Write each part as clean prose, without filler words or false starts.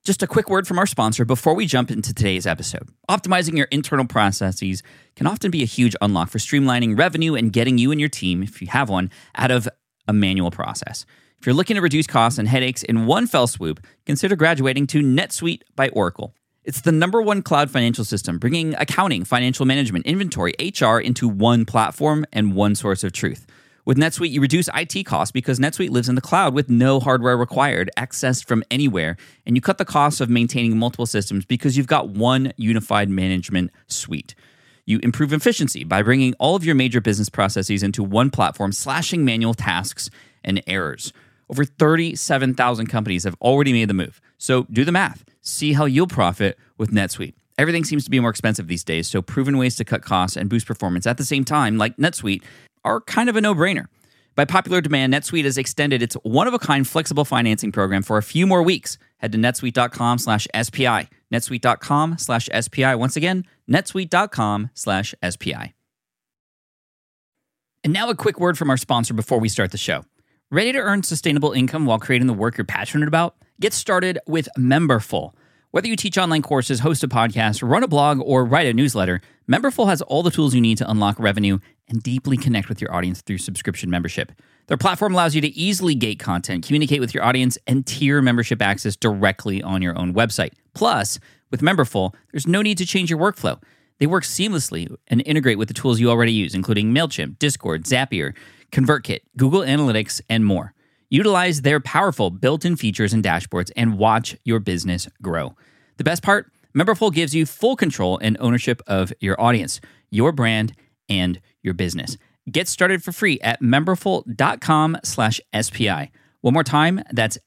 Just a quick word from our sponsor before we jump into today's episode. Optimizing your internal processes can often be a huge unlock for streamlining revenue and getting you and your team, if you have one, out of a manual process. If you're looking to reduce costs and headaches in one fell swoop, consider graduating to NetSuite by Oracle. It's the #1 cloud financial system, bringing accounting, financial management, inventory, HR into one platform and one source of truth. With NetSuite, you reduce IT costs because NetSuite lives in the cloud with no hardware required, accessed from anywhere, and you cut the costs of maintaining multiple systems because you've got one unified management suite. You improve efficiency by bringing all of your major business processes into one platform, slashing manual tasks and errors. Over 37,000 companies have already made the move. So do the math. See how you'll profit with NetSuite. Everything seems to be more expensive these days, so proven ways to cut costs and boost performance at the same time, like NetSuite, are kind of a no-brainer. By popular demand, NetSuite has extended its one-of-a-kind flexible financing program for a few more weeks. Head to netsuite.com/SPI. netsuite.com/SPI. Once again, netsuite.com/SPI. And now a quick word from our sponsor before we start the show. Ready to earn sustainable income while creating the work you're passionate about? Get started with Memberful. Whether you teach online courses, host a podcast, run a blog, or write a newsletter, Memberful has all the tools you need to unlock revenue and deeply connect with your audience through subscription membership. Their platform allows you to easily gate content, communicate with your audience, and tier membership access directly on your own website. Plus, with Memberful, there's no need to change your workflow. They work seamlessly and integrate with the tools you already use, including MailChimp, Discord, Zapier, ConvertKit, Google Analytics, and more. Utilize their powerful built-in features and dashboards and watch your business grow. The best part? Memberful gives you full control and ownership of your audience, your brand, and your business. Get started for free at memberful.com/SPI. One more time, that's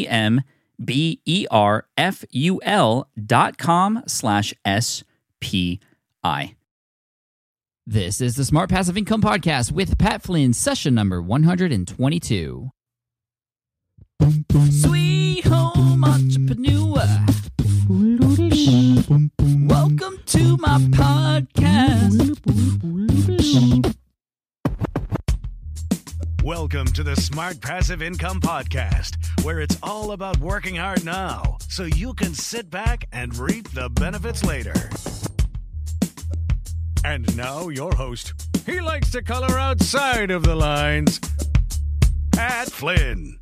memberful.com/SPI. This is the Smart Passive Income Podcast with Pat Flynn, session number 122. Sweet home entrepreneur. Welcome to my podcast. Welcome to the Smart Passive Income Podcast, where it's all about working hard now so you can sit back and reap the benefits later. And now your host. He likes to color outside of the lines, Pat Flynn.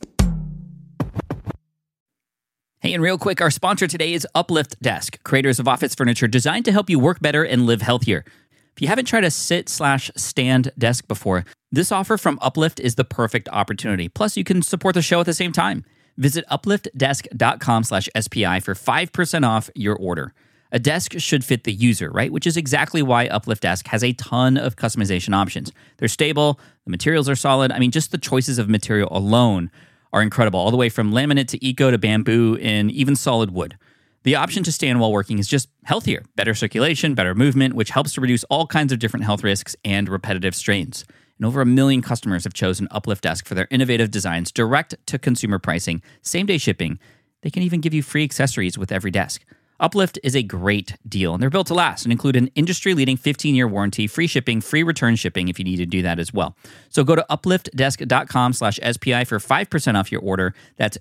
Hey, and real quick, our sponsor today is Uplift Desk, creators of office furniture designed to help you work better and live healthier. If you haven't tried a sit/stand desk before, this offer from Uplift is the perfect opportunity. Plus, you can support the show at the same time. Visit upliftdesk.com/SPI for 5% off your order. A desk should fit the user, right? Which is exactly why Uplift Desk has a ton of customization options. They're stable, the materials are solid. I mean, just the choices of material alone are incredible, all the way from laminate to eco to bamboo and even solid wood. The option to stand while working is just healthier, better circulation, better movement, which helps to reduce all kinds of different health risks and repetitive strains. And over 1 million customers have chosen Uplift Desk for their innovative designs, direct-to-consumer pricing, same-day shipping. They can even give you free accessories with every desk. Uplift is a great deal, and they're built to last and include an industry-leading 15-year warranty, free shipping, free return shipping if you need to do that as well. So go to upliftdesk.com/SPI for 5% off your order. That's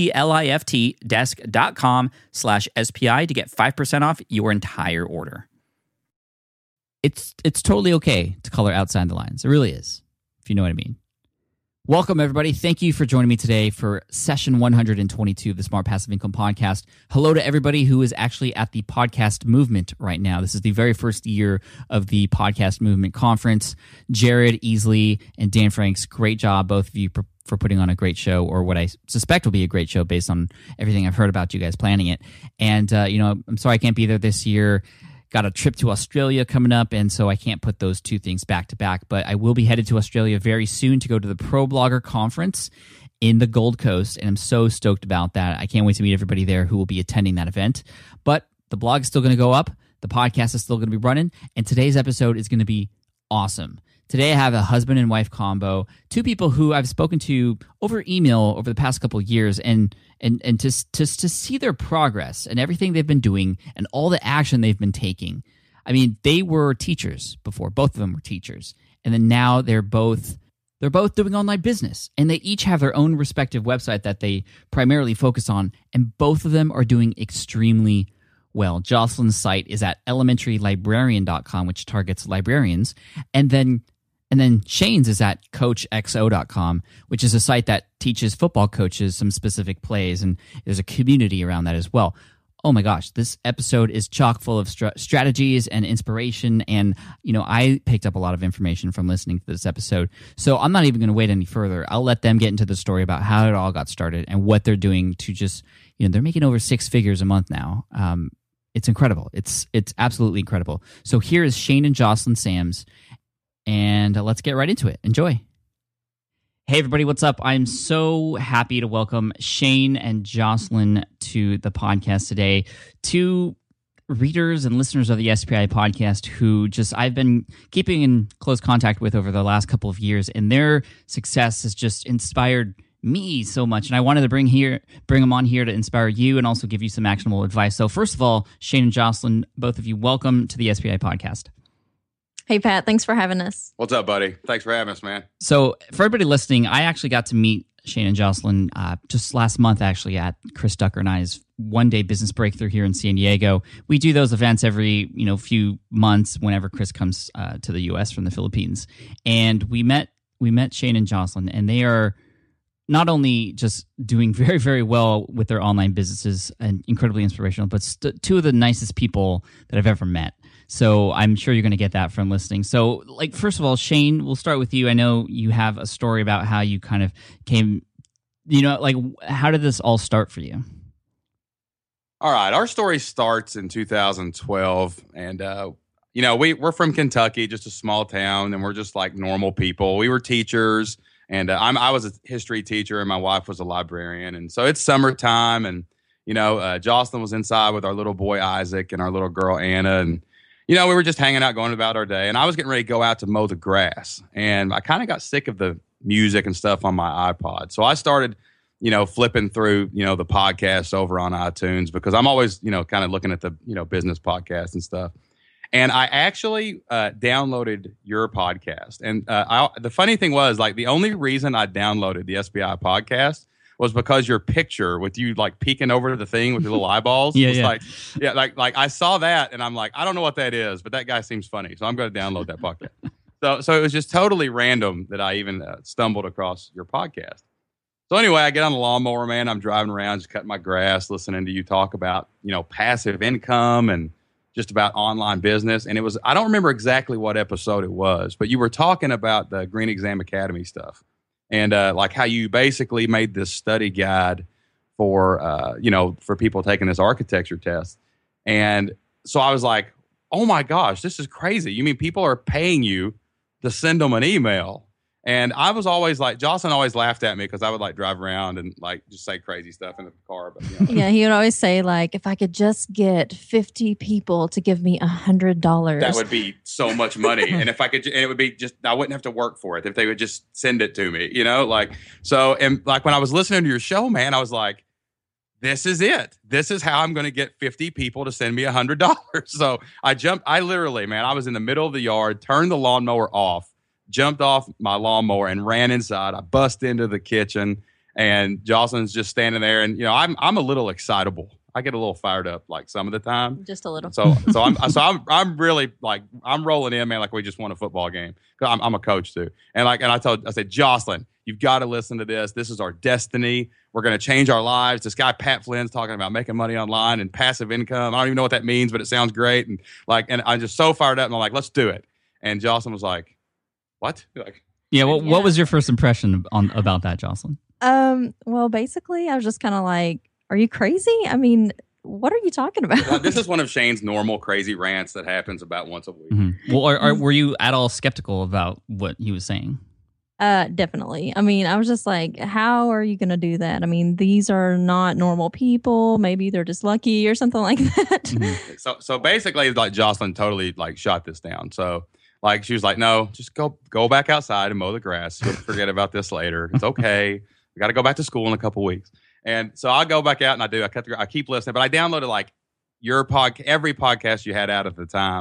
upliftdesk.com/SPI to get 5% off your entire order. It's totally okay to color outside the lines. It really is, if you know what I mean. Welcome, everybody. Thank you for joining me today for session 122 of the Smart Passive Income Podcast. Hello to everybody who is actually at the podcast movement right now. This is the very first year of the Podcast Movement Conference. Jared Easley and Dan Franks, great job, both of you, for putting on a great show, or what I suspect will be a great show based on everything I've heard about you guys planning it. And, I'm sorry I can't be there this year. Got a trip to Australia coming up, and so I can't put those two things back to back. But I will be headed to Australia very soon to go to the Pro Blogger Conference in the Gold Coast, and I'm so stoked about that. I can't wait to meet everybody there who will be attending that event. But the blog is still going to go up. The podcast is still going to be running, and today's episode is going to be awesome. Today I have a husband and wife combo, two people who I've spoken to over email over the past couple of years, and to see their progress and everything they've been doing and all the action they've been taking. I mean, they were teachers before. Both of them were teachers. And then now they're both They're both doing online business, and they each have their own respective website that they primarily focus on, and both of them are doing extremely well. Jocelyn's site is at elementarylibrarian.com, which targets librarians, and then Shane's is at coachxo.com, which is a site that teaches football coaches some specific plays, and there's a community around that as well. Oh my gosh, this episode is chock full of strategies and inspiration, and I picked up a lot of information from listening to this episode. So I'm not even going to wait any further. I'll let them get into the story about how it all got started and what they're doing to just, they're making over 6 figures a month now. It's incredible. It's absolutely incredible. So here is Shane and Jocelyn Sams, and let's get right into it. Enjoy. Hey everybody, what's up? I'm so happy to welcome Shane and Jocelyn to the podcast today. Two readers and listeners of the SPI podcast who I've been keeping in close contact with over the last couple of years, and their success has just inspired me so much. And I wanted to bring them on here to inspire you and also give you some actionable advice. So first of all, Shane and Jocelyn, both of you, welcome to the SPI podcast. Hey, Pat. Thanks for having us. What's up, buddy? Thanks for having us, man. So for everybody listening, I actually got to meet Shane and Jocelyn just last month, actually, at Chris Ducker and I's one-day business breakthrough here in San Diego. We do those events every few months whenever Chris comes to the U.S. from the Philippines. And we met Shane and Jocelyn, and they are not only just doing very, very well with their online businesses and incredibly inspirational, but two of the nicest people that I've ever met. So I'm sure you're going to get that from listening. So, first of all, Shane, we'll start with you. I know you have a story about how you kind of came, how did this all start for you? All right. Our story starts in 2012. And, we're from Kentucky, just a small town, and we're just like normal people. We were teachers, and I was a history teacher, and my wife was a librarian. And so it's summertime, and, Jocelyn was inside with our little boy, Isaac, and our little girl, Anna, and we were just hanging out, going about our day, and I was getting ready to go out to mow the grass, and I kind of got sick of the music and stuff on my iPod. So I started, flipping through, the podcasts over on iTunes, because I'm always, kind of looking at the, business podcasts and stuff. And I actually downloaded your podcast. And the funny thing was, the only reason I downloaded the SBI podcast was because your picture with you peeking over the thing with your little eyeballs. I saw that and I'm like, I don't know what that is, but that guy seems funny, so I'm going to download that podcast. So it was just totally random that I even stumbled across your podcast. So anyway, I get on the lawnmower, man. I'm driving around, just cutting my grass, listening to you talk about passive income and just about online business. And I don't remember exactly what episode it was, but you were talking about the Green Exam Academy stuff. And how you basically made this study guide for for people taking this architecture test. And so I was like, oh my gosh, this is crazy. You mean people are paying you to send them an email? And I was always Jocelyn always laughed at me because I would drive around and just say crazy stuff in the car. But yeah, he would always say if I could just get 50 people to give me $100, that would be so much money. And if I could, and it would be I wouldn't have to work for it if they would just send it to me. So and when I was listening to your show, man, I was like, this is it. This is how I'm going to get 50 people to send me $100. So I literally, man, I was in the middle of the yard, turned the lawnmower off, jumped off my lawnmower and ran inside. I bust into the kitchen, and Jocelyn's just standing there. And I'm a little excitable. I get a little fired up some of the time, just a little. So I'm really I'm rolling in, man. We just won a football game. I'm a coach too, and I said, Jocelyn, you've got to listen to this. This is our destiny. We're going to change our lives. This guy Pat Flynn's talking about making money online and passive income. I don't even know what that means, but it sounds great. And and I'm just so fired up. And I'm like, let's do it. And Jocelyn was like, what? What was your first impression about that, Jocelyn? Well, basically, I was just kind of are you crazy? I mean, what are you talking about? This is one of Shane's normal crazy rants that happens about once a week. Mm-hmm. Well, were you at all skeptical about what he was saying? Definitely. I mean, I was just how are you going to do that? I mean, these are not normal people. Maybe they're just lucky or something like that. Mm-hmm. So basically, Jocelyn totally shot this down. So she was like, no, just go back outside and mow the grass. You'll forget about this later. It's okay. We got to go back to school in a couple weeks. And so I go back out and I keep listening, but I downloaded your every podcast you had out at the time.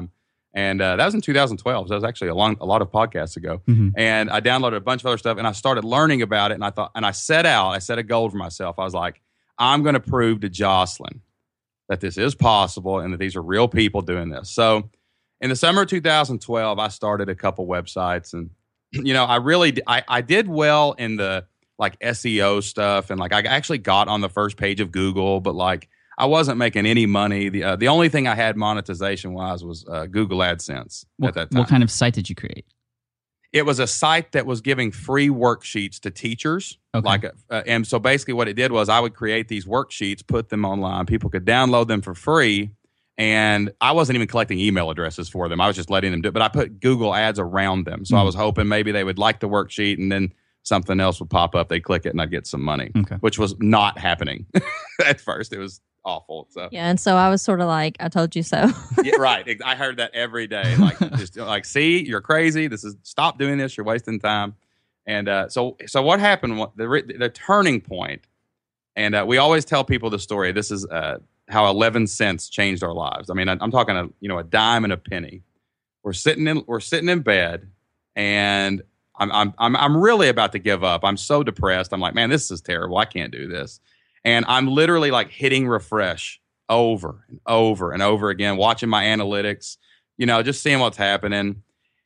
And that was in 2012. So that was actually a lot of podcasts ago. Mhm. And I downloaded a bunch of other stuff and I started learning about it. And I set a goal for myself. I was like, I'm going to prove to Jocelyn that this is possible and that these are real people doing this. So in the summer of 2012, I started a couple websites, and I did well in the like SEO stuff, and like I actually got on the first page of Google, but like I wasn't making any money. The only thing I had monetization wise was Google AdSense at that time. What kind of site did you create? It was a site that was giving free worksheets to teachers. Okay. And so basically what it did was I would create these worksheets, put them online. People could download them for free. And I wasn't even collecting email addresses for them. I was just letting them do it. But I put Google ads around them. So I was hoping maybe they would like the worksheet and then something else would pop up. They'd click it and I'd get some money, which was not happening at first. It was awful. So Yeah, and so I was sort of like, I told you so. yeah, right. I heard that every day. Like, just like, see, you're crazy. Stop doing this. You're wasting time. And so what happened? The turning point, and we always tell people the story. This is how 11 cents changed our lives. I mean, I'm talking a dime and a penny. We're sitting in bed, and I'm really about to give up. I'm so depressed. I'm like, man, this is terrible. I can't do this. And I'm literally like hitting refresh over and over and over again, watching my analytics, just seeing what's happening.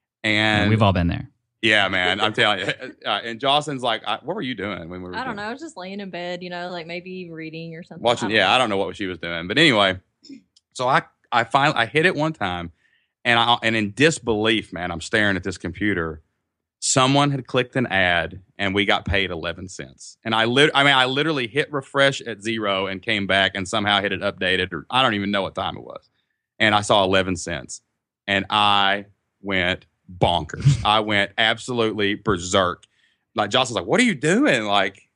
And we've all been there. Yeah, man, I'm telling you. And Jocelyn's like, what were you doing when we were? I don't know. I was just laying in bed, like maybe reading or something. Watching. I don't know what she was doing, but anyway. So I finally hit it one time, and in disbelief, man, I'm staring at this computer. Someone had clicked an ad, and we got paid 11 cents. And I literally hit refresh at 0 and came back, and somehow hit it updated, or I don't even know what time it was. And I saw 11 cents, and I went bonkers. I went absolutely berserk. Like Jocelyn's like, "What are you doing? Like,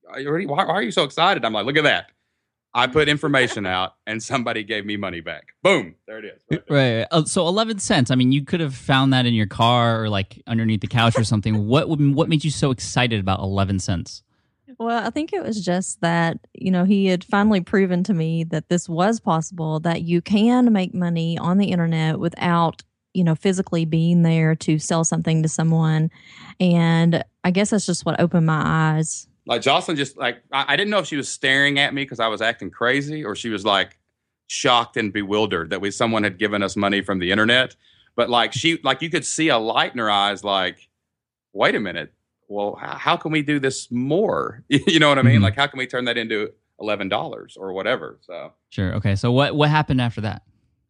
why are you so excited?" I'm like, "Look at that! I put information out, and somebody gave me money back. Boom, there it is." Right. So 11 cents. I mean, you could have found that in your car or like underneath the couch or something. What made you so excited about 11 cents? Well, I think it was just that, he had finally proven to me that this was possible, that you can make money on the internet without physically being there to sell something to someone. And I guess that's just what opened my eyes. Like Jocelyn just like, I didn't know if she was staring at me because I was acting crazy, or she was like shocked and bewildered that someone had given us money from the internet. But like you could see a light in her eyes, like, wait a minute. Well, how can we do this more? You know what I mean? Mm-hmm. Like, how can we turn that into $11 or whatever? So sure. Okay. So what happened after that?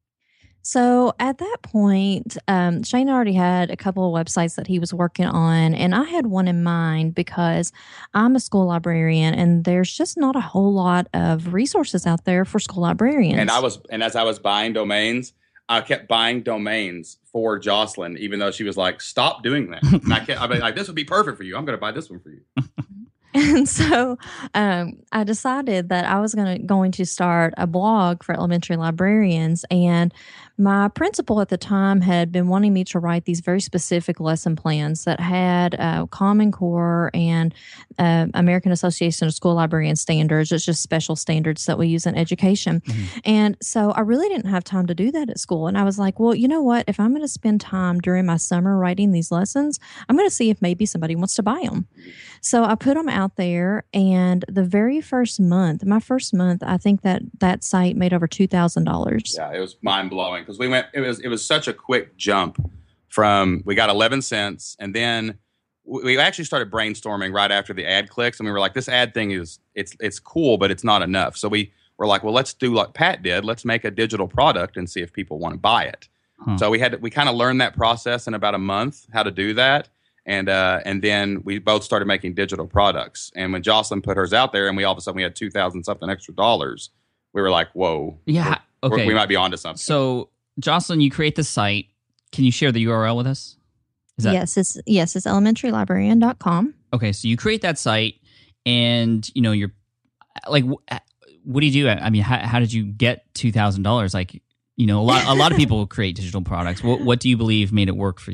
So at that point, Shane already had a couple of websites that he was working on, and I had one in mind because I'm a school librarian, and there's just not a whole lot of resources out there for school librarians. And as I was buying domains, I kept buying domains for Jocelyn, even though she was like, "Stop doing that." And I'd be like, "This would be perfect for you. I'm going to buy this one for you." And so I decided that I was going to start a blog for elementary librarians. And my principal at the time had been wanting me to write these very specific lesson plans that had Common Core and American Association of School Librarian Standards. It's just special standards that we use in education. Mm-hmm. And so I really didn't have time to do that at school. And I was like, well, you know what? If I'm going to spend time during my summer writing these lessons, I'm going to see if maybe somebody wants to buy them. So I put them out there, and the very first month, I think that site made over $2,000. Yeah, it was mind blowing because it was such a quick jump from, we got 11 cents, and then we actually started brainstorming right after the ad clicks, and we were like, this ad thing it's cool, but it's not enough. So we were like, well, let's do like Pat did. Let's make a digital product and see if people want to buy it. So we kind of learned that process in about a month, how to do that. And then we both started making digital products. And when Jocelyn put hers out there, and all of a sudden we had $2,000 something extra dollars, we were like, whoa. Yeah. Okay. We might be onto something. So Jocelyn, you create the site. Can you share the URL with us? Yes, it's elementarylibrarian.com. Okay. So you create that site, and you're like, what do you do? I mean, how did you get $2,000? Like, a lot of people create digital products. What do you believe made it work for you?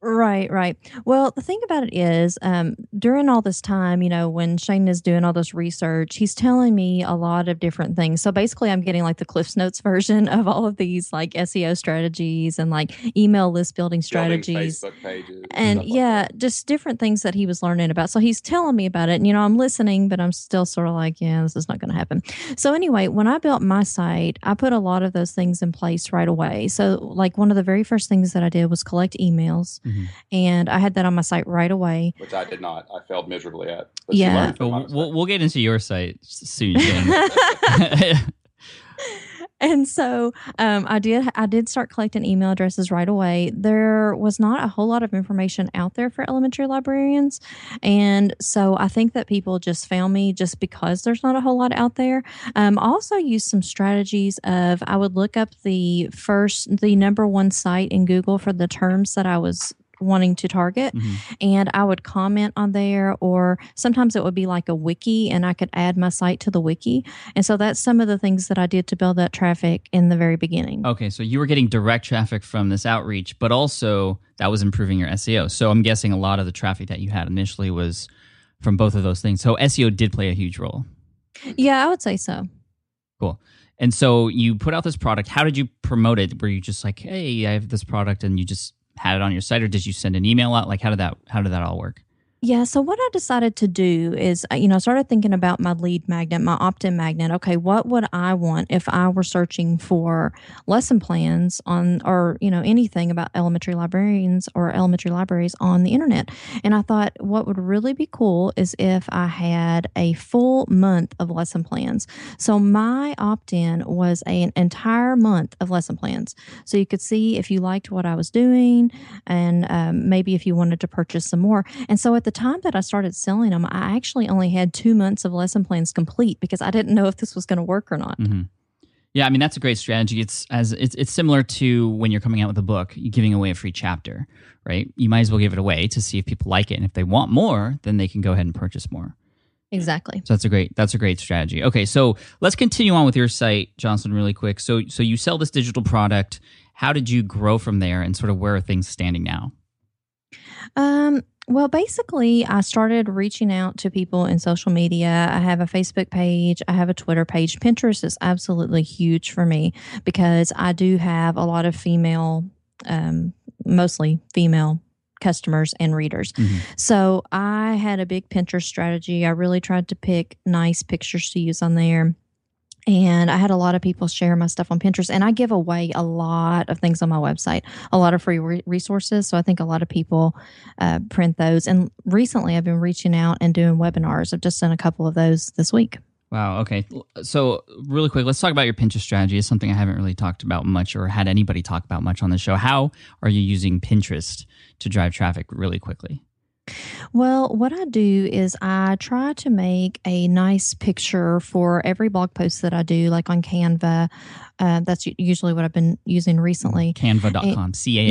Right, right. Well, the thing about it is, during all this time, when Shane is doing all this research, he's telling me a lot of different things. So basically, I'm getting like the Cliffs Notes version of all of these like SEO strategies and like email list building strategies. Facebook pages. And stuff like that. just different things that he was learning about. So he's telling me about it. And, I'm listening, but I'm still sort of like, yeah, this is not going to happen. So anyway, when I built my site, I put a lot of those things in place right away. So like one of the very first things that I did was collect emails. And I had that on my site right away. Which I did not. I failed miserably at. But Yeah. you learned from my But mistakes. we'll get into your site soon, Shane. And so I did start collecting email addresses right away. There was not a whole lot of information out there for elementary librarians. And so I think that people just found me just because there's not a whole lot out there. I also used some strategies of I would look up the number one site in Google for the terms that I was wanting to target, and I would comment on there, or sometimes it would be like a wiki and I could add my site to the wiki. And so that's some of the things that I did to build that traffic in the very beginning. Okay, so you were getting direct traffic from this outreach, but also that was improving your SEO. So I'm guessing a lot of the traffic that you had initially was from both of those things. So SEO did play a huge role. Yeah, I would say so. Cool. And so you put out this product. How did you promote it? Were you just like, hey, I have this product, and you just had it on your site, or did you send an email out? Like, how did that all work? Yeah, so what I decided to do is, I started thinking about my lead magnet, my opt-in magnet. Okay, what would I want if I were searching for lesson plans or anything about elementary librarians or elementary libraries on the internet? And I thought what would really be cool is if I had a full month of lesson plans. So my opt-in was an entire month of lesson plans. So you could see if you liked what I was doing, and maybe if you wanted to purchase some more. And so at the time that I started selling them, I actually only had 2 months of lesson plans complete because I didn't know if this was going to work or not. Mm-hmm. Yeah, I mean, that's a great strategy. It's similar to when you're coming out with a book, you're giving away a free chapter, right? You might as well give it away to see if people like it, and if they want more, then they can go ahead and purchase more. Exactly. So that's a great strategy. Okay, so let's continue on with your site, Jocelyn, really quick. So you sell this digital product. How did you grow from there, and sort of where are things standing now? Well, basically, I started reaching out to people in social media. I have a Facebook page. I have a Twitter page. Pinterest is absolutely huge for me because I do have a lot of mostly female customers and readers. So I had a big Pinterest strategy. I really tried to pick nice pictures to use on there. And I had a lot of people share my stuff on Pinterest, and I give away a lot of things on my website, a lot of free resources. So I think a lot of people print those. And recently I've been reaching out and doing webinars. I've just done a couple of those this week. Wow. Okay. So really quick, let's talk about your Pinterest strategy. It's something I haven't really talked about much or had anybody talk about much on the show. How are you using Pinterest to drive traffic really quickly? Well, what I do is I try to make a nice picture for every blog post that I do, like on Canva. That's usually what I've been using recently. Canva.com,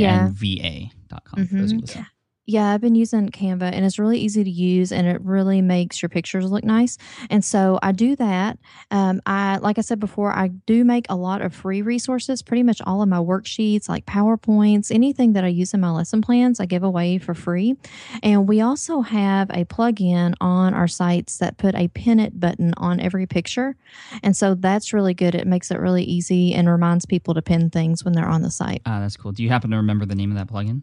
Canva.com. For those who listen. Yeah, I've been using Canva, and it's really easy to use, and it really makes your pictures look nice. And so I do that. Like I said before, I do make a lot of free resources. Pretty much all of my worksheets, like PowerPoints, anything that I use in my lesson plans, I give away for free. And we also have a plugin on our sites that put a pin it button on every picture. And so that's really good. It makes it really easy and reminds people to pin things when they're on the site. That's cool. Do you happen to remember the name of that plugin?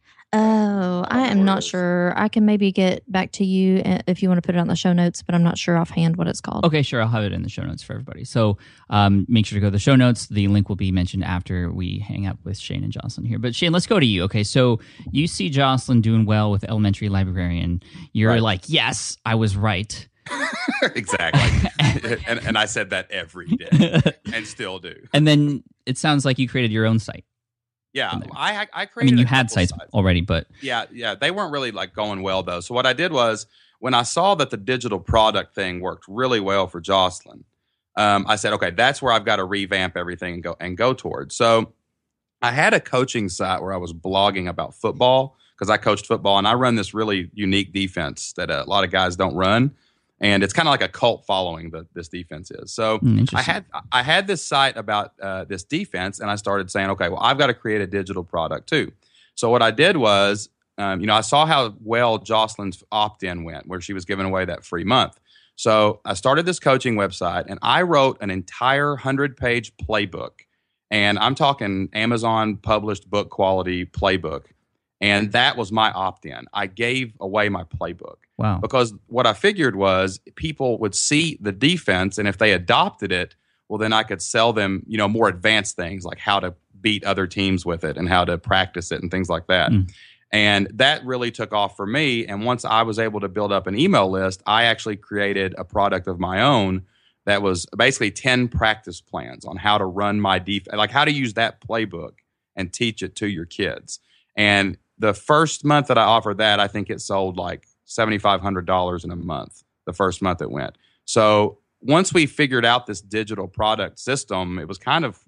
Oh, I am not sure. I can maybe get back to you if you want to put it on the show notes, but I'm not sure offhand what it's called. Okay, sure. I'll have it in the show notes for everybody. So make sure to go to the show notes. The link will be mentioned after we hang up with Shane and Jocelyn here. But Shane, let's go to you. Okay, so you see Jocelyn doing well with Elementary Librarian. You're like, yes, I was right. Exactly. and I said that every day and still do. And then it sounds like you created your own site. Yeah, I created. I mean, you had sites already, but yeah, they weren't really like going well though. So what I did was when I saw that the digital product thing worked really well for Jocelyn, I said, okay, that's where I've got to revamp everything and go towards. So I had a coaching site where I was blogging about football because I coached football, and I run this really unique defense that a lot of guys don't run. And it's kind of like a cult following that this defense is. So I had this site about this defense, and I started saying, okay, well, I've got to create a digital product too. So what I did was I saw how well Jocelyn's opt-in went, where she was giving away that free month. So I started this coaching website, and I wrote an entire 100-page playbook. And I'm talking Amazon published book quality playbook. And that was my opt-in. I gave away my playbook. Wow. Because what I figured was people would see the defense, and if they adopted it, well, then I could sell them, more advanced things like how to beat other teams with it and how to practice it and things like that. And that really took off for me. And once I was able to build up an email list, I actually created a product of my own that was basically 10 practice plans on how to run my defense, like how to use that playbook and teach it to your kids. And the first month that I offered that, I think it sold like $7,500 in a month, the first month it went. So once we figured out this digital product system, it was kind of,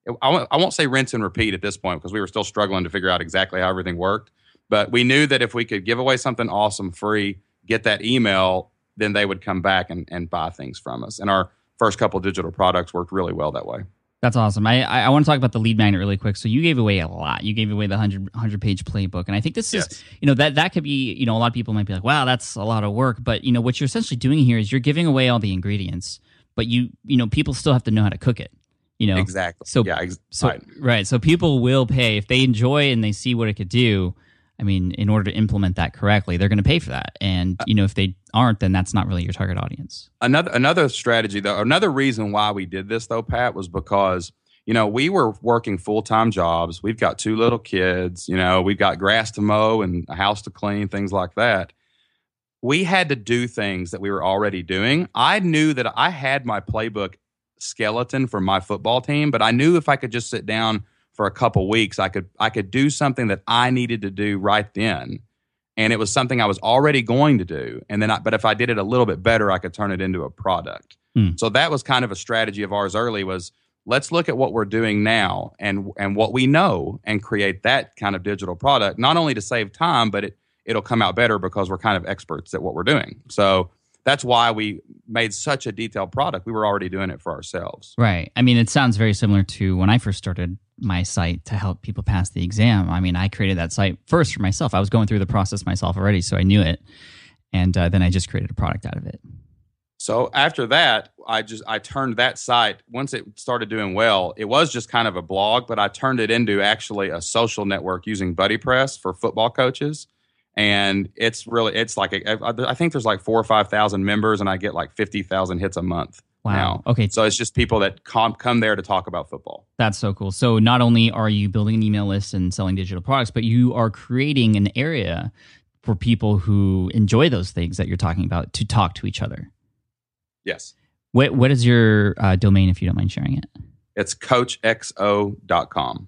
I won't say rinse and repeat at this point because we were still struggling to figure out exactly how everything worked. But we knew that if we could give away something awesome free, get that email, then they would come back and buy things from us. And our first couple of digital products worked really well that way. That's awesome. I want to talk about the lead magnet really quick. So you gave away a lot. You gave away the 100-page playbook. And I think this is, that could be, a lot of people might be like, wow, that's a lot of work. But, what you're essentially doing here is you're giving away all the ingredients, but people still have to know how to cook it. Exactly. So, right. So people will pay if they enjoy and they see what it could do. I mean, in order to implement that correctly, they're going to pay for that. And, if they aren't, then that's not really your target audience. Another strategy, though, another reason why we did this, though, Pat, was because, we were working full-time jobs. We've got 2 little kids. We've got grass to mow and a house to clean, things like that. We had to do things that we were already doing. I knew that I had my playbook skeleton for my football team, but I knew if I could just sit down for a couple weeks, I could do something that I needed to do right then, and it was something I was already going to do. And then, but if I did it a little bit better, I could turn it into a product. So that was kind of a strategy of ours early. Was let's look at what we're doing now and what we know, and create that kind of digital product. Not only to save time, but it'll come out better because we're kind of experts at what we're doing. So that's why we made such a detailed product. We were already doing it for ourselves. Right. I mean, it sounds very similar to when I first started my site to help people pass the exam. I mean, I created that site first for myself. I was going through the process myself already, so I knew it. And then I just created a product out of it. So after that, I turned that site, once it started doing well, it was just kind of a blog, but I turned it into actually a social network using BuddyPress for football coaches. And it's like, I think there's like 4,000 or 5,000 members, and I get like 50,000 hits a month. Wow. Now. Okay. So it's just people that come there to talk about football. That's so cool. So not only are you building an email list and selling digital products, but you are creating an area for people who enjoy those things that you're talking about to talk to each other. Yes. What is your domain, if you don't mind sharing it? It's coachxo.com.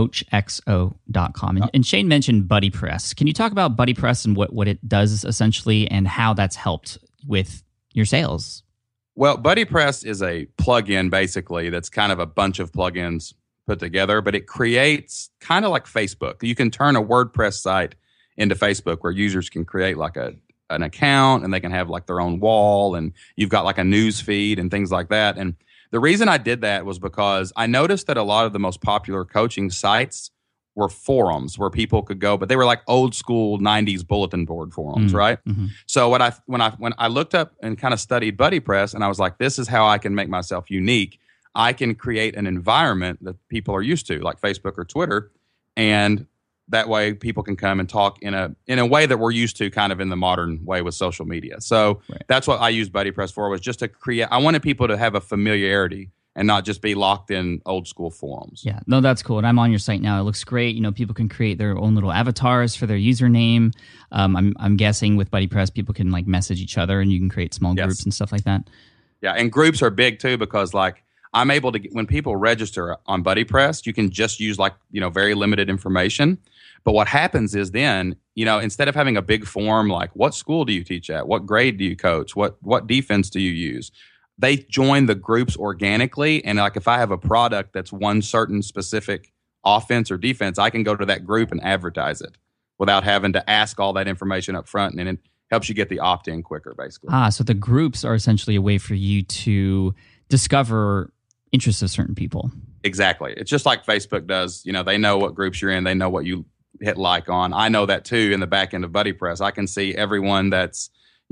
coachxo.com. And Shane mentioned BuddyPress. Can you talk about BuddyPress and what it does essentially, and how that's helped with your sales? Well, BuddyPress is a plugin basically that's kind of a bunch of plugins put together, but it creates kind of like Facebook. You can turn a WordPress site into Facebook where users can create like an account, and they can have like their own wall, and you've got like a news feed and things like that. And the reason I did that was because I noticed that a lot of the most popular coaching sites were forums where people could go, but they were like old school 90s bulletin board forums, right? Mm-hmm. So when I looked up and kind of studied BuddyPress, and I was like, this is how I can make myself unique. I can create an environment that people are used to, like Facebook or Twitter, and that way people can come and talk in a way that we're used to, kind of in the modern way with social media. So That's what I used BuddyPress for, was just to create. I wanted people to have a familiarity and not just be locked in old school forums. Yeah, no, that's cool. And I'm on your site now. It looks great. People can create their own little avatars for their username. I'm guessing with BuddyPress, people can like message each other, and you can create small groups and stuff like that. Yeah, and groups are big too, because like I'm able to when people register on BuddyPress, you can just use like very limited information. But what happens is then, instead of having a big form like what school do you teach at, what grade do you coach, what defense do you use, they join the groups organically. And like if I have a product that's one certain specific offense or defense, I can go to that group and advertise it without having to ask all that information up front. And it helps you get the opt-in quicker, basically. So the groups are essentially a way for you to discover interests of certain people. Exactly. It's just like Facebook does. They know what groups you're in. They know what you hit like on. I know that too in the back end of Buddy Press. I can see everyone that's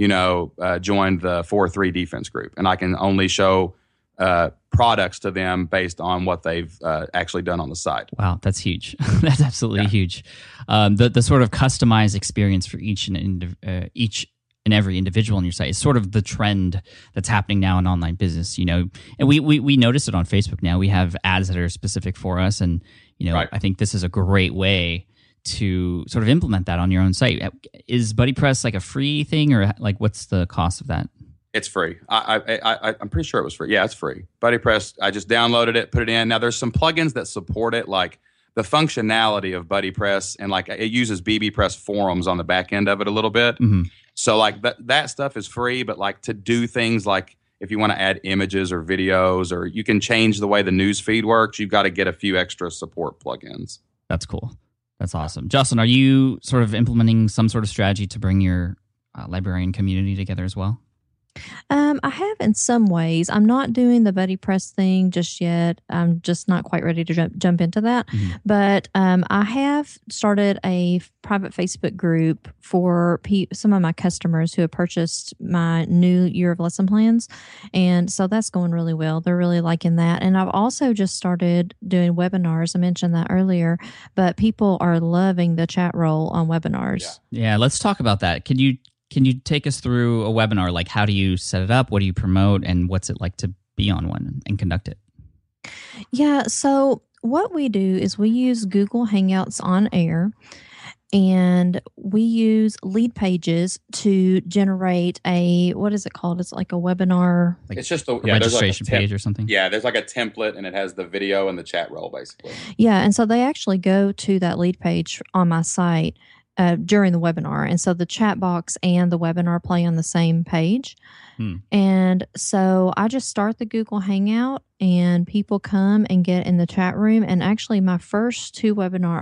joined the 4-3 defense group, and I can only show products to them based on what they've actually done on the site. Wow, that's huge. That's absolutely huge. The sort of customized experience for each and every individual on your site is sort of the trend that's happening now in online business. And we notice it on Facebook now. We have ads that are specific for us, and Right. I think this is a great way to sort of implement that on your own site. Is Buddy Press like a free thing, or like what's the cost of that? It's free. I'm pretty sure it was free. Yeah, it's free. Buddy Press, I just downloaded it, put it in. Now, there's some plugins that support it, like the functionality of Buddy Press, and like it uses BB Press forums on the back end of it a little bit. Mm-hmm. So like that stuff is free, but like to do things like if you want to add images or videos, or you can change the way the news feed works, you've got to get a few extra support plugins. That's cool. That's awesome. Jocelyn, are you sort of implementing some sort of strategy to bring your librarian community together as well? I have in some ways. I'm not doing the Buddy Press thing just yet. I'm just not quite ready to jump into that. Mm-hmm. But I have started a private Facebook group for some of my customers who have purchased my new year of lesson plans. And so that's going really well. They're really liking that. And I've also just started doing webinars. I mentioned that earlier, but people are loving the chat role on webinars. Yeah, let's talk about that. Can you take us through a webinar? Like, how do you set it up? What do you promote? And what's it like to be on one and conduct it? Yeah, so what we do is we use Google Hangouts on Air, and we use Lead Pages to generate what is it called? It's like a webinar. Like, it's just a registration page or something? Yeah, there's like a template, and it has the video and the chat role, basically. Yeah, and so they actually go to that lead page on my site during the webinar. And so the chat box and the webinar play on the same page. And so I just start the Google Hangout, and people come and get in the chat room. And actually my first 3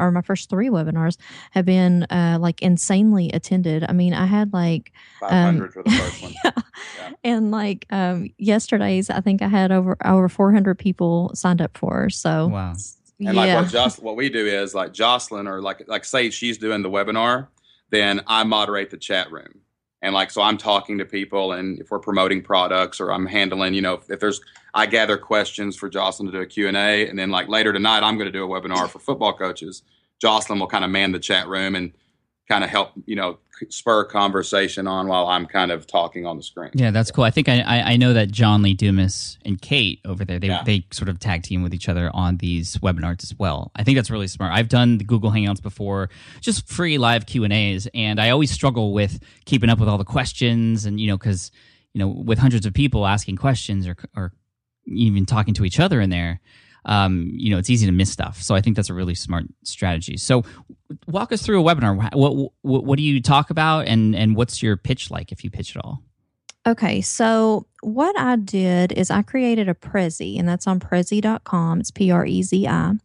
webinars have been like insanely attended. I mean, I had like 500 for the first one. Yeah. And like yesterday's, I think I had over 400 people signed up for. So wow. And like what we do is like Jocelyn, or like say she's doing the webinar, then I moderate the chat room. And like, so I'm talking to people, and if we're promoting products, or I'm handling, I gather questions for Jocelyn to do a Q&A. And then like later tonight, I'm going to do a webinar for football coaches. Jocelyn will kind of man the chat room and kind of help, spur conversation on while I'm kind of talking on the screen. Yeah, that's cool. I think I know that John Lee Dumas and Kate over there, they sort of tag team with each other on these webinars as well. I think that's really smart. I've done the Google Hangouts before, just free live Q&As, and I always struggle with keeping up with all the questions, and because with hundreds of people asking questions or even talking to each other in there, it's easy to miss stuff. So I think that's a really smart strategy. So walk us through a webinar. What do you talk about, and what's your pitch like, if you pitch at all? Okay, so what I did is I created a Prezi, and that's on Prezi.com. It's Prezi.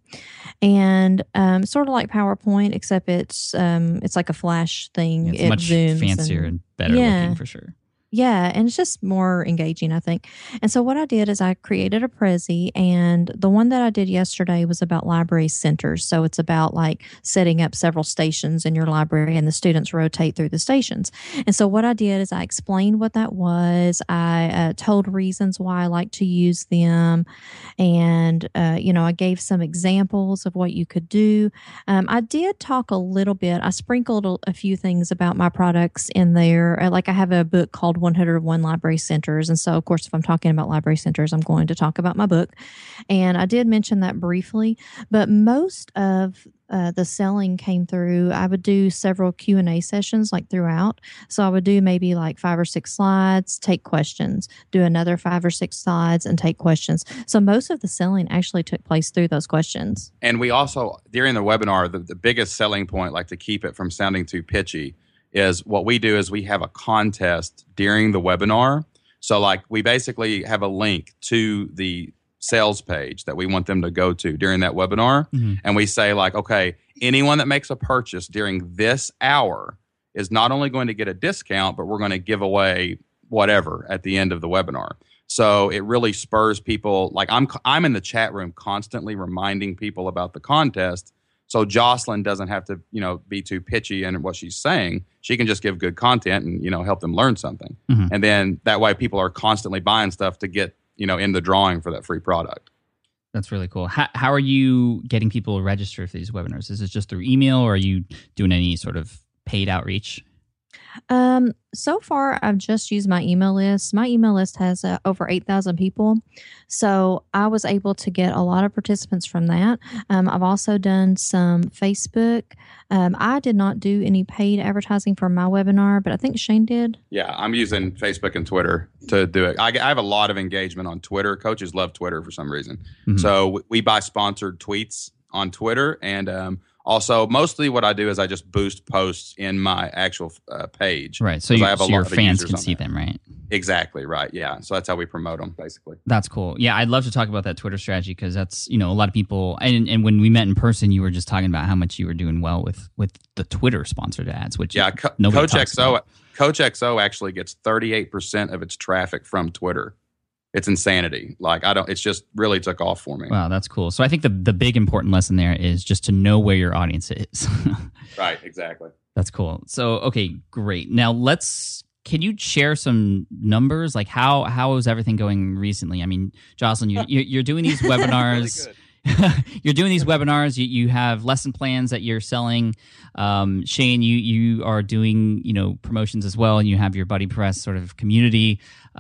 And sort of like PowerPoint, except it's like a flash thing. It's much fancier and better looking for sure. Yeah, and it's just more engaging, I think. And so what I did is I created a Prezi, and the one that I did yesterday was about library centers. So it's about like setting up several stations in your library, and the students rotate through the stations. And so what I did is I explained what that was. I told reasons why I like to use them, and I gave some examples of what you could do. I did talk a little bit. I sprinkled a few things about my products in there. Like I have a book called 101 Library Centers. And so, of course, if I'm talking about library centers, I'm going to talk about my book. And I did mention that briefly, but most of the selling came through. I would do several Q&A sessions like throughout. So I would do maybe like 5 or 6 slides, take questions, do another 5 or 6 slides, and take questions. So most of the selling actually took place through those questions. And we also, during the webinar, the biggest selling point, like to keep it from sounding too pitchy, is what we do is we have a contest during the webinar. So like we basically have a link to the sales page that we want them to go to during that webinar. Mm-hmm. And we say like, okay, anyone that makes a purchase during this hour is not only going to get a discount, but we're going to give away whatever at the end of the webinar. So it really spurs people. Like I'm in the chat room constantly reminding people about the contest, So Jocelyn doesn't have to, be too pitchy in what she's saying. She can just give good content and, help them learn something. Mm-hmm. And then that way people are constantly buying stuff to get, in the drawing for that free product. That's really cool. How are you getting people registered for these webinars? Is it just through email, or are you doing any sort of paid outreach? So far, I've just used my email list. My email list has over 8,000 people. So I was able to get a lot of participants from that. I've also done some Facebook. I did not do any paid advertising for my webinar, but I think Shane did. Yeah, I'm using Facebook and Twitter to do it. I have a lot of engagement on Twitter. Coaches love Twitter for some reason. Mm-hmm. So we buy sponsored tweets on Twitter, and also, mostly what I do is I just boost posts in my actual page. Right. So, your fans can see them, right? Exactly. Right. Yeah. So that's how we promote them, basically. That's cool. Yeah. I'd love to talk about that Twitter strategy, because that's, a lot of people. And when we met in person, you were just talking about how much you were doing well with the Twitter sponsored ads, which nobody talks about. Coach XO actually gets 38% of its traffic from Twitter. It's insanity. It's just really took off for me. Wow, that's cool. So I think the big important lesson there is just to know where your audience is. Right, exactly. That's cool. So, okay, great. Now can you share some numbers? Like how is everything going recently? I mean, Jocelyn, you're doing these webinars. You're doing these webinars. You have lesson plans that you're selling. Shane, you are doing, promotions as well, and you have your Buddy Press sort of community.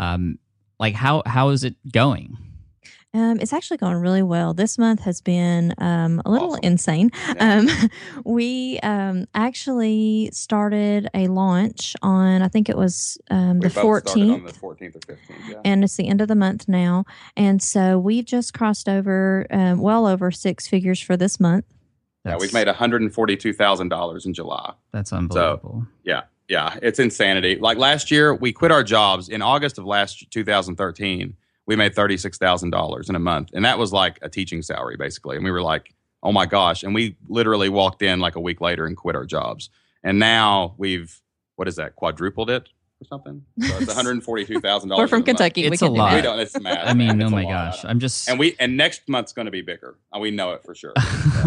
How is it going? It's actually going really well. This month has been a little insane. Yeah. We actually started a launch on, I think it was the 14th. On the 14th or 15th, yeah. And it's the end of the month now. And so we've just crossed over well over six figures for this month. We've made $142,000 in July. That's unbelievable. So, yeah, it's insanity. Like last year, we quit our jobs in August of 2013. We made $36,000 in a month, and that was like a teaching salary basically. And we were like, "Oh my gosh!" And we literally walked in like a week later and quit our jobs. And now we've quadrupled it or something. So it's $142,000. We're from Kentucky. It's a lot. We don't. It's math. I mean, oh my gosh! I'm just and next month's going to be bigger. We know it for sure.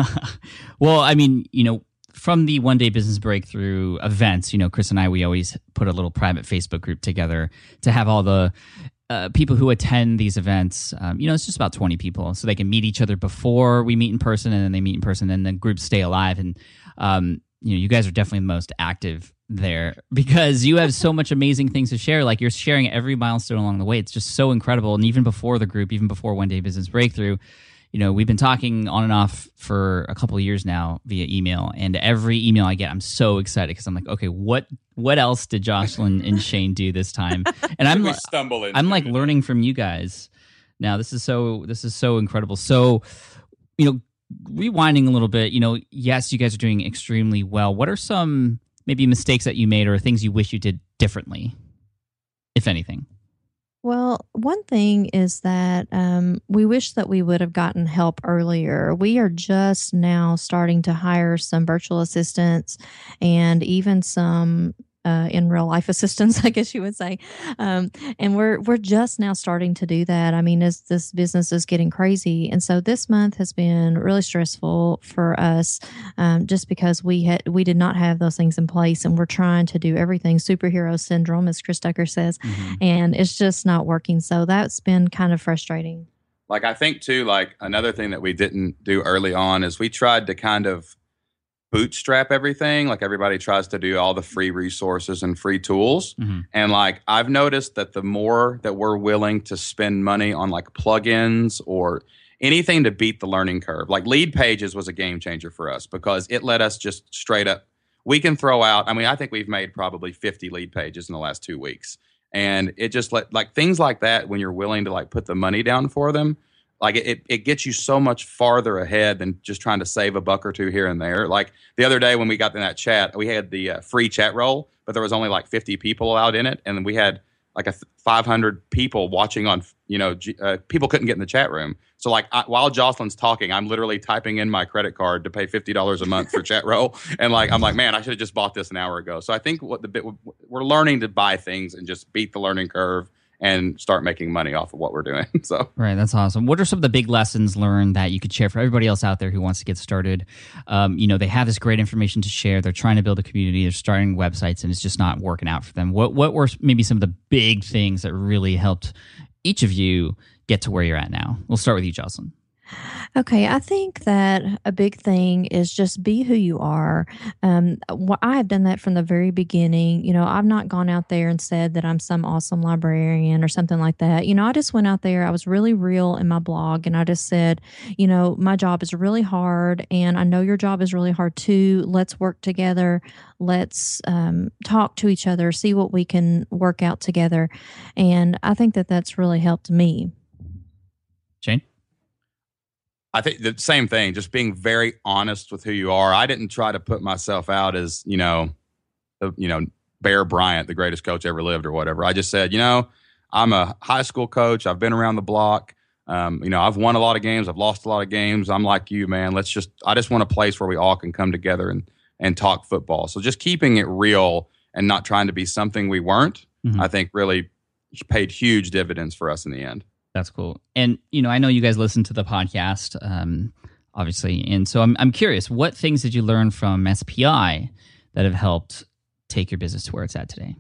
Well, I mean, from the One Day Business Breakthrough events, Chris and I, we always put a little private Facebook group together to have all the people who attend these events. It's just about 20 people, so they can meet each other before we meet in person, and then they meet in person, and the groups stay alive. And you guys are definitely the most active there, because you have so much amazing things to share. Like, you're sharing every milestone along the way. It's just so incredible. And even before the group, even before One Day Business Breakthrough, we've been talking on and off for a couple of years now via email, and every email I get, I'm so excited, because I'm like, okay, what else did Jocelyn and Shane do this time? And I'm learning from you guys. Now, this is so incredible. So, rewinding a little bit, yes, you guys are doing extremely well. What are some maybe mistakes that you made, or things you wish you did differently, if anything? Well, one thing is that we wish that we would have gotten help earlier. We are just now starting to hire some virtual assistants and even some in real life assistants, I guess you would say. And we're just now starting to do that. I mean, as this business is getting crazy. And so this month has been really stressful for us, just because we did not have those things in place, and we're trying to do everything superhero syndrome, as Chris Ducker says, and it's just not working. So that's been kind of frustrating. Like, I think too, like another thing that we didn't do early on is we tried to kind of bootstrap everything. Like, everybody tries to do all the free resources and free tools. And like, I've noticed that the more that we're willing to spend money on like plugins or anything to beat the learning curve, like Lead Pages was a game changer for us, because it let us just straight up, we can throw out, I think we've made probably 50 lead pages in the last 2 weeks. And it just like things like that, when you're willing to like put the money down for them, like it gets you so much farther ahead than just trying to save a buck or two here and there. Like the other day when we got in that chat, we had the free chat roll, but there was only like 50 people allowed in it. And then we had like 500 people watching on, people couldn't get in the chat room. So like while Jocelyn's talking, I'm literally typing in my credit card to pay $50 a month for chat roll. And like, I'm like, man, I should have just bought this an hour ago. So I think we're learning to buy things and just beat the learning curve and start making money off of what we're doing. So right, that's awesome. What are some of the big lessons learned that you could share for everybody else out there who wants to get started? They have this great information to share. They're trying to build a community. They're starting websites, and it's just not working out for them. What were maybe some of the big things that really helped each of you get to where you're at now? We'll start with you, Jocelyn. Okay, I think that a big thing is just be who you are. I have done that from the very beginning. I've not gone out there and said that I'm some awesome librarian or something like that. I just went out there. I was really real in my blog, and I just said, my job is really hard, and I know your job is really hard too. Let's work together. Let's talk to each other, see what we can work out together. And I think that that's really helped me. Shane? I think the same thing, just being very honest with who you are. I didn't try to put myself out as, Bear Bryant, the greatest coach ever lived or whatever. I just said, I'm a high school coach. I've been around the block. I've won a lot of games. I've lost a lot of games. I'm like you, man. I just want a place where we all can come together and talk football. So just keeping it real and not trying to be something we weren't, I think really paid huge dividends for us in the end. That's cool. And, I know you guys listen to the podcast, obviously. And so I'm curious, what things did you learn from SPI that have helped take your business to where it's at today?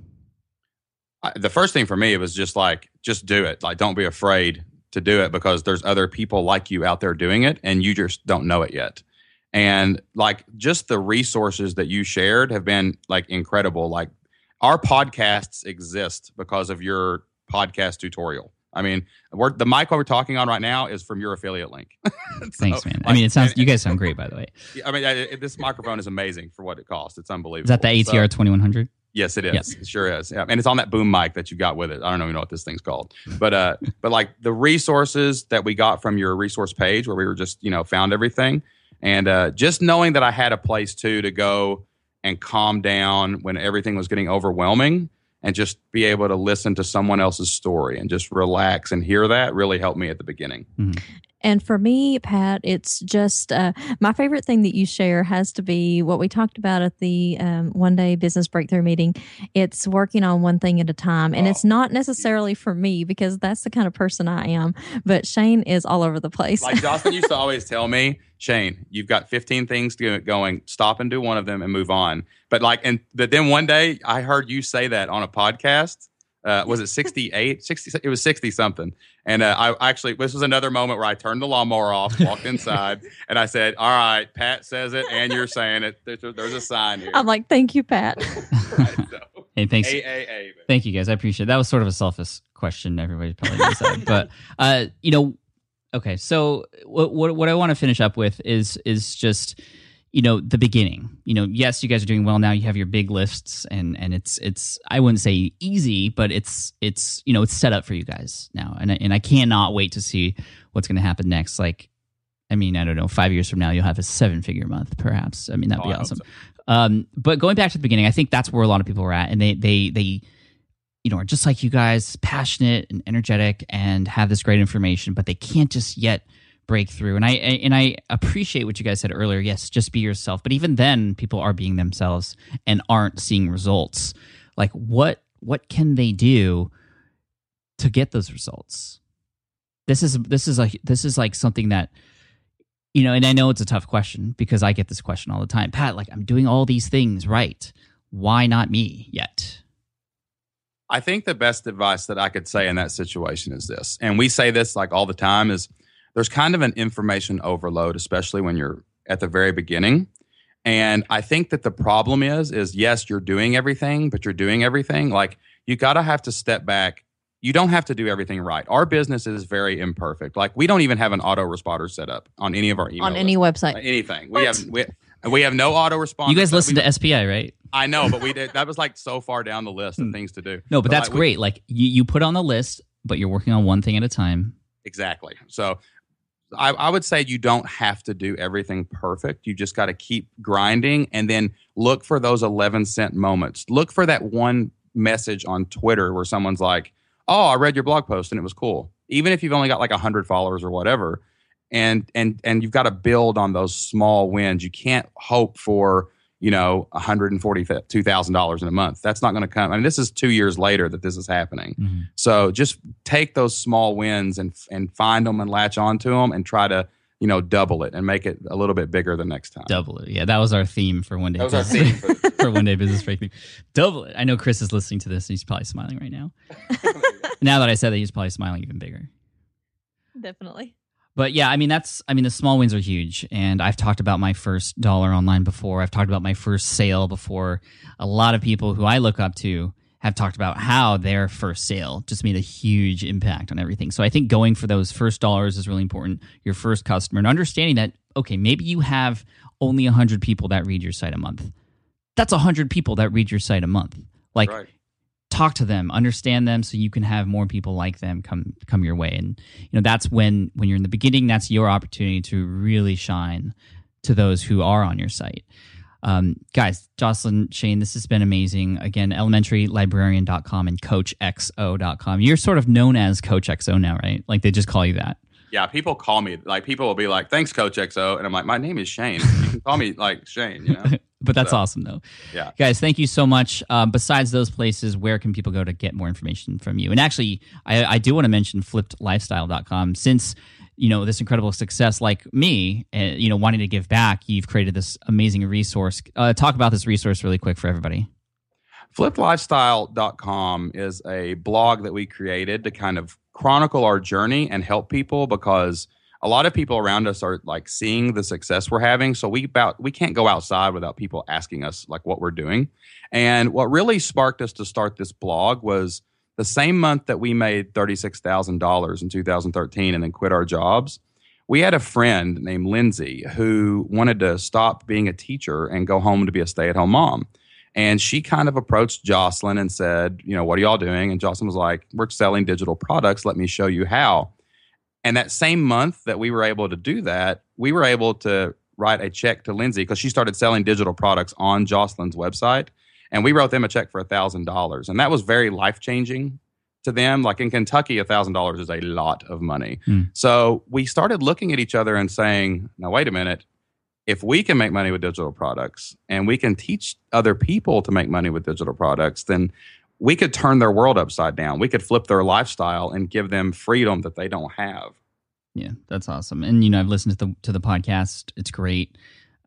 The first thing for me, it was just do it. Like, don't be afraid to do it because there's other people like you out there doing it and you just don't know it yet. And just the resources that you shared have been incredible. Like, our podcasts exist because of your podcast tutorial. I mean, the mic we're talking on right now is from your affiliate link. Thanks, man. I mean, you guys sound great, by the way. I mean, this microphone is amazing for what it costs. It's unbelievable. Is that the ATR 2100? Yes, it is. Yep. It sure is. Yeah. And it's on that boom mic that you got with it. I don't even know what this thing's called. But the resources that we got from your resource page where we were just, found everything. And just knowing that I had a place to go and calm down when everything was getting overwhelming. And just be able to listen to someone else's story and just relax and hear that really helped me at the beginning. Mm-hmm. And for me, Pat, it's just my favorite thing that you share has to be what we talked about at the One Day Business Breakthrough meeting. It's working on one thing at a time. And it's not necessarily for me because that's the kind of person I am. But Shane is all over the place. Like Jocelyn used to always tell me, Shane, you've got 15 things going. Stop and do one of them and move on. But then one day I heard you say that on a podcast. Was it 68? 60? It was 60 something. And this was another moment where I turned the lawnmower off, walked inside, and I said, all right, Pat says it and you're saying it. There's a sign here. I'm like, thank you, Pat. Hey, thanks. AAA. Thank you, guys. I appreciate it. That was sort of a selfish question. Everybody probably decided. But, okay. So what I want to finish up with is just, the beginning. Yes, you guys are doing well now. You have your big lists, and it's I wouldn't say easy, but it's set up for you guys now, and I cannot wait to see what's going to happen next. I don't know, 5 years from now, you'll have a 7-figure month, perhaps. I mean, that'd be awesome. So. But going back to the beginning, I think that's where a lot of people are at, and they are just like you guys, passionate and energetic, and have this great information, but they can't just yet break through. And I appreciate what you guys said earlier. Yes, just be yourself. But even then, people are being themselves and aren't seeing results. What can they do to get those results? This is something that, and I know it's a tough question because I get this question all the time. Pat, I'm doing all these things right. Why not me yet? I think the best advice that I could say in that situation is this, and we say this all the time, is there's kind of an information overload, especially when you're at the very beginning. And I think that the problem is yes, you're doing everything, but you're doing everything. You got to have to step back. You don't have to do everything right. Our business is very imperfect. We don't even have an autoresponder set up on any of our emails. On any website. Anything. We have no autoresponder. You guys listen to SPI, right? I know, but that was so far down the list of things to do. No, but that's great. You put on the list, but you're working on one thing at a time. Exactly. So I would say you don't have to do everything perfect. You just got to keep grinding and then look for those 11-cent moments. Look for that one message on Twitter where someone's like, oh, I read your blog post and it was cool. Even if you've only got 100 followers or whatever. And you've got to build on those small wins. You can't hope for, $142,000 in a month. That's not going to come. I mean, this is 2 years later that this is happening. Mm-hmm. So just take those small wins and find them and latch onto them and try to, double it and make it a little bit bigger the next time. Double it. Yeah, that was our theme for One Day. That was our theme for One Day Business Breakthrough. Double it. I know Chris is listening to this and he's probably smiling right now. Now that I said that, he's probably smiling even bigger. Definitely. But yeah, the small wins are huge. And I've talked about my first dollar online before. I've talked about my first sale before. A lot of people who I look up to have talked about how their first sale just made a huge impact on everything. So I think going for those first dollars is really important, your first customer, and understanding that, okay, maybe you have only 100 people that read your site a month. That's 100 people that read your site a month. Like, right. Talk to them, understand them, so you can have more people like them come your way. And that's when you're in the beginning, that's your opportunity to really shine to those who are on your site. Guys, Jocelyn, Shane, this has been amazing. Again, elementarylibrarian.com and coachxo.com. You're sort of known as Coach XO now, right? Like they just call you that. Yeah, people call me, like people will be like, thanks, Coach XO. And I'm like, my name is Shane. You can call me like Shane, But that's awesome, though. Yeah. Guys, thank you so much. Besides those places, where can people go to get more information from you? And actually, I do want to mention flippedlifestyle.com. Since, this incredible success like me, wanting to give back, you've created this amazing resource. Talk about this resource really quick for everybody. Flippedlifestyle.com is a blog that we created to kind of chronicle our journey and help people, because a lot of people around us are like seeing the success we're having. So we can't go outside without people asking us like what we're doing. And what really sparked us to start this blog was the same month that we made $36,000 in 2013 and then quit our jobs. We had a friend named Lindsay who wanted to stop being a teacher and go home to be a stay-at-home mom. And she kind of approached Jocelyn and said, what are y'all doing? And Jocelyn was like, we're selling digital products. Let me show you how. And that same month that we were able to do that, we were able to write a check to Lindsay because she started selling digital products on Jocelyn's website. And we wrote them a check for $1,000. And that was very life-changing to them. Like in Kentucky, $1,000 is a lot of money. So we started looking at each other and saying, now, wait a minute. If we can make money with digital products and we can teach other people to make money with digital products, then we could turn their world upside down. We could flip their lifestyle and give them freedom that they don't have. Yeah, that's awesome. And, I've listened to the podcast. It's great.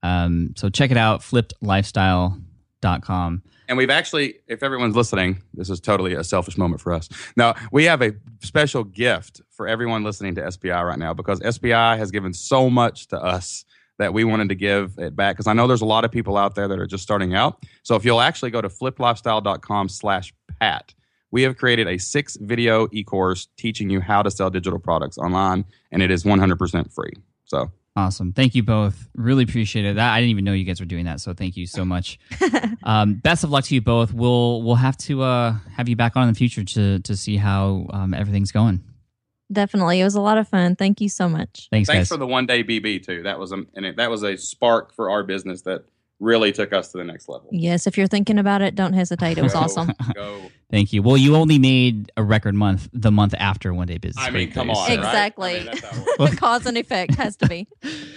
So check it out, flippedlifestyle.com. And we've actually, if everyone's listening, this is totally a selfish moment for us. Now, we have a special gift for everyone listening to SPI right now, because SPI has given so much to us that we wanted to give it back, because I know there's a lot of people out there that are just starting out. So if you'll actually go to flippedlifestyle.com/Pat, we have created a 6-video e-course teaching you how to sell digital products online, and it is 100% free. So awesome. Thank you both. Really appreciate it. I didn't even know you guys were doing that, so thank you so much. Best of luck to you both. We'll have to have you back on in the future to see how everything's going. Definitely. It was a lot of fun. Thank you so much. Thanks guys. For the one day BB too. That was a spark for our business that really took us to the next level. Yes. If you're thinking about it, don't hesitate. It was awesome. Go. Thank you. Well, you only made a record month the month after One Day Business. I mean, come on. Exactly. Right? I mean, that's how it works. Cause and effect has to be.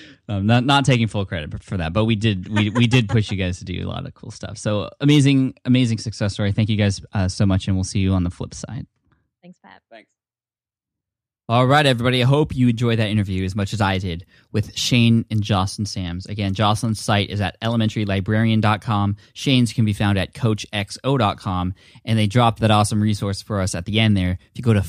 Not taking full credit for that, but we did push you guys to do a lot of cool stuff. So amazing success story. Thank you guys so much, and we'll see you on the flip side. Thanks, Pat. Thanks. All right, everybody. I hope you enjoyed that interview as much as I did with Shane and Jocelyn Sams. Again, Jocelyn's site is at elementarylibrarian.com. Shane's can be found at coachxo.com. And they dropped that awesome resource for us at the end there. If you go to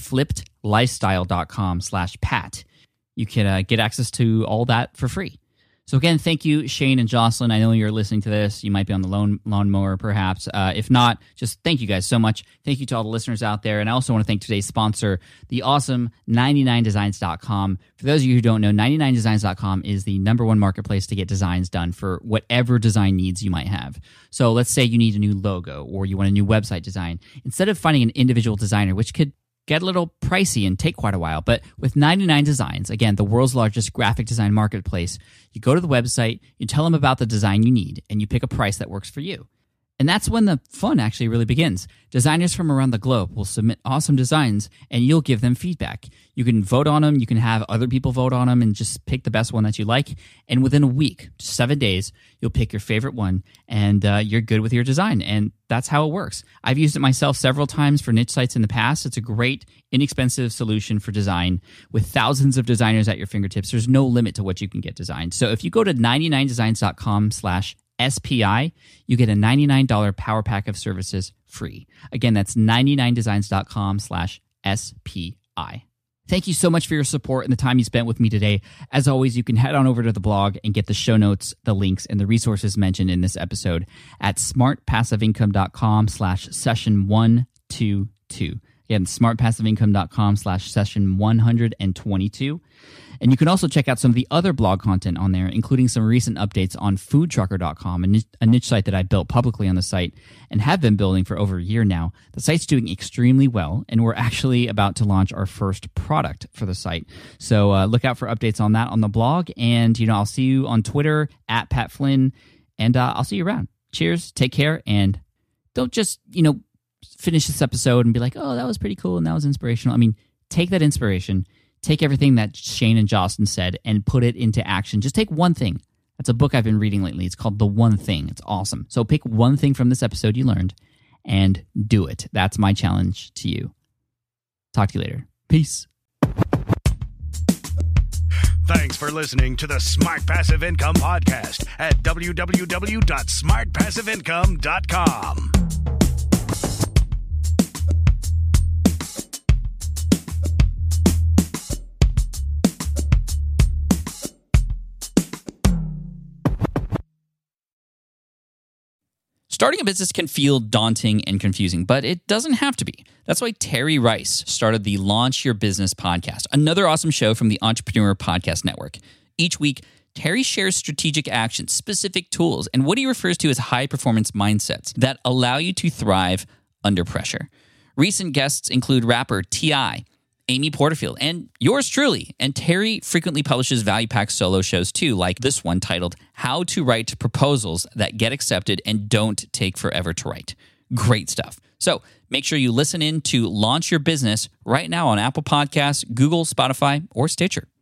flippedlifestyle.com/Pat, you can get access to all that for free. So again, thank you, Shane and Jocelyn. I know you're listening to this. You might be on the lawnmower, perhaps. If not, just thank you guys so much. Thank you to all the listeners out there. And I also want to thank today's sponsor, the awesome 99designs.com. For those of you who don't know, 99designs.com is the #1 marketplace to get designs done for whatever design needs you might have. So let's say you need a new logo or you want a new website design. Instead of finding an individual designer, which could get a little pricey and take quite a while. But with 99 Designs, again, the world's largest graphic design marketplace, you go to the website, you tell them about the design you need, and you pick a price that works for you. And that's when the fun actually really begins. Designers from around the globe will submit awesome designs and you'll give them feedback. You can vote on them, you can have other people vote on them and just pick the best one that you like. And within a week, 7 days, you'll pick your favorite one and you're good with your design. And that's how it works. I've used it myself several times for niche sites in the past. It's a great, inexpensive solution for design with thousands of designers at your fingertips. There's no limit to what you can get designed. So if you go to 99designs.com/SPI, you get a $99 power pack of services free. Again, that's 99designs.com/SPI. Thank you so much for your support and the time you spent with me today. As always, you can head on over to the blog and get the show notes, the links, and the resources mentioned in this episode at smartpassiveincome.com/session122. Again, smartpassiveincome.com/session 122. And you can also check out some of the other blog content on there, including some recent updates on foodtrucker.com, a niche site that I built publicly on the site and have been building for over a year now. The site's doing extremely well, and we're actually about to launch our first product for the site. So look out for updates on that on the blog. And, I'll see you on Twitter at Pat Flynn, and I'll see you around. Cheers, take care, and don't just, finish this episode and be like, oh, that was pretty cool and that was inspirational. I mean, take that inspiration, take everything that Shane and Jocelyn said and put it into action. Just take one thing. That's a book I've been reading lately. It's called The One Thing. It's awesome. So pick one thing from this episode you learned and do it. That's my challenge to you. Talk to you later. Peace. Thanks for listening to the Smart Passive Income Podcast at www.smartpassiveincome.com. Starting a business can feel daunting and confusing, but it doesn't have to be. That's why Terry Rice started the Launch Your Business podcast, another awesome show from the Entrepreneur Podcast Network. Each week, Terry shares strategic actions, specific tools, and what he refers to as high-performance mindsets that allow you to thrive under pressure. Recent guests include rapper T.I., Amy Porterfield, and yours truly. And Terry frequently publishes value pack solo shows too, like this one titled How to Write Proposals That Get Accepted and Don't Take Forever to Write. Great stuff. So make sure you listen in to Launch Your Business right now on Apple Podcasts, Google, Spotify, or Stitcher.